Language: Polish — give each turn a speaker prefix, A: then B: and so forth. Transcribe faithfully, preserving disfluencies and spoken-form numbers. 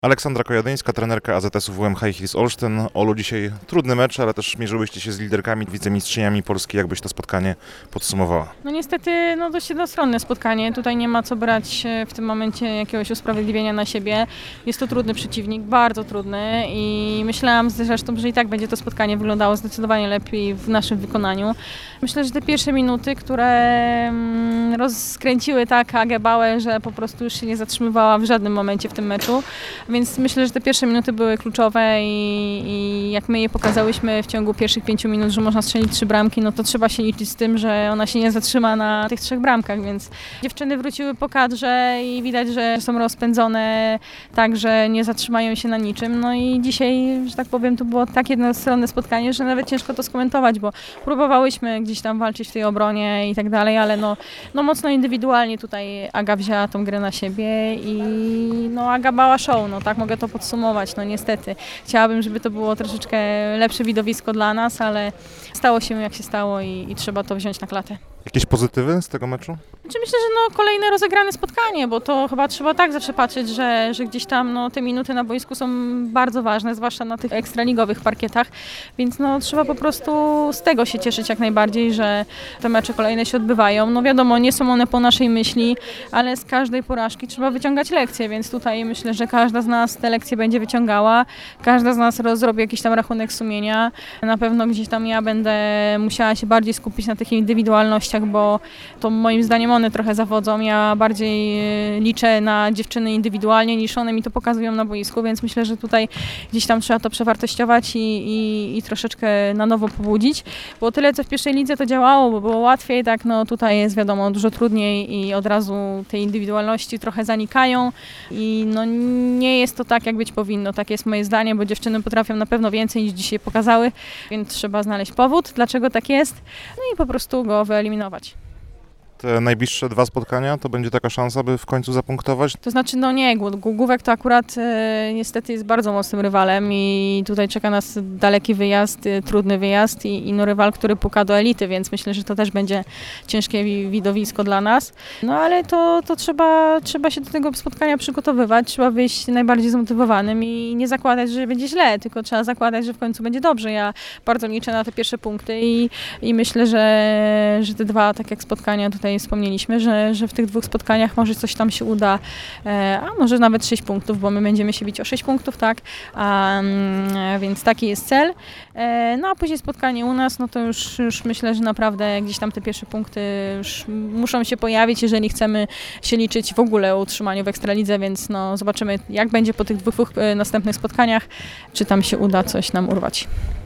A: Aleksandra Kojadyńska, trenerka A Z S-u W M High Hills Olsztyn. Olu, dzisiaj trudny mecz, ale też mierzyłyście się z liderkami, wicemistrzyniami Polski. Jak byś to spotkanie podsumowała?
B: No niestety no dość jednostronne spotkanie. Tutaj nie ma co brać w tym momencie jakiegoś usprawiedliwienia na siebie. Jest to trudny przeciwnik, bardzo trudny i myślałam zresztą, że i tak będzie to spotkanie wyglądało zdecydowanie lepiej w naszym wykonaniu. Myślę, że te pierwsze minuty, które rozkręciły tak Agę Bauer, że po prostu już się nie zatrzymywała w żadnym momencie w tym meczu. Więc myślę, że te pierwsze minuty były kluczowe i, i jak my je pokazałyśmy w ciągu pierwszych pięciu minut, że można strzelić trzy bramki, no to trzeba się liczyć z tym, że ona się nie zatrzyma na tych trzech bramkach, więc dziewczyny wróciły po kadrze i widać, że są rozpędzone tak, że nie zatrzymają się na niczym. No i dzisiaj, że tak powiem, to było tak jednostronne spotkanie, że nawet ciężko to skomentować, bo próbowałyśmy gdzieś tam walczyć w tej obronie i tak dalej, ale no, no mocno indywidualnie tutaj Aga wzięła tą grę na siebie i no Aga Bauer show, no tak mogę to podsumować, no niestety. Chciałabym, żeby to było troszeczkę lepsze widowisko dla nas, ale stało się jak się stało i, i trzeba to wziąć na klatę.
A: Jakieś pozytywy z tego meczu?
B: Znaczy myślę, że no kolejne rozegrane spotkanie, bo to chyba trzeba tak zawsze patrzeć, że, że gdzieś tam no, te minuty na boisku są bardzo ważne, zwłaszcza na tych ekstraligowych parkietach, więc no trzeba po prostu z tego się cieszyć jak najbardziej, że te mecze kolejne się odbywają. No wiadomo, nie są one po naszej myśli, ale z każdej porażki trzeba wyciągać lekcje, więc tutaj myślę, że każda z nas te lekcje będzie wyciągała, każda z nas zrobi jakiś tam rachunek sumienia. Na pewno gdzieś tam ja będę musiała się bardziej skupić na takich indywidualnościach, bo to moim zdaniem one trochę zawodzą. Ja bardziej liczę na dziewczyny indywidualnie niż one mi to pokazują na boisku, więc myślę, że tutaj gdzieś tam trzeba to przewartościować i, i, i troszeczkę na nowo pobudzić, bo tyle co w pierwszej lidze to działało, bo było łatwiej, tak no tutaj jest wiadomo dużo trudniej i od razu te indywidualności trochę zanikają i no nie jest to tak jak być powinno, tak jest moje zdanie, bo dziewczyny potrafią na pewno więcej niż dzisiaj pokazały, więc trzeba znaleźć powód, dlaczego tak jest, no i po prostu go wyeliminować.
A: Te najbliższe dwa spotkania to będzie taka szansa, by w końcu zapunktować?
B: To znaczy, no nie, Głogówek to akurat e, niestety jest bardzo mocnym rywalem i tutaj czeka nas daleki wyjazd, e, trudny wyjazd i, i no rywal, który puka do elity, więc myślę, że to też będzie ciężkie widowisko dla nas. No ale to, to trzeba, trzeba się do tego spotkania przygotowywać, trzeba wyjść najbardziej zmotywowanym i nie zakładać, że będzie źle, tylko trzeba zakładać, że w końcu będzie dobrze. Ja bardzo liczę na te pierwsze punkty i, i myślę, że, że te dwa, tak jak spotkania tutaj wspomnieliśmy, że, że w tych dwóch spotkaniach może coś tam się uda, a może nawet sześć punktów, bo my będziemy się bić o sześć punktów, tak, a, więc taki jest cel. No a później spotkanie u nas, no to już, już myślę, że naprawdę gdzieś tam te pierwsze punkty już muszą się pojawić, jeżeli chcemy się liczyć w ogóle o utrzymaniu w Ekstralidze, więc no zobaczymy jak będzie po tych dwóch następnych spotkaniach, czy tam się uda coś nam urwać.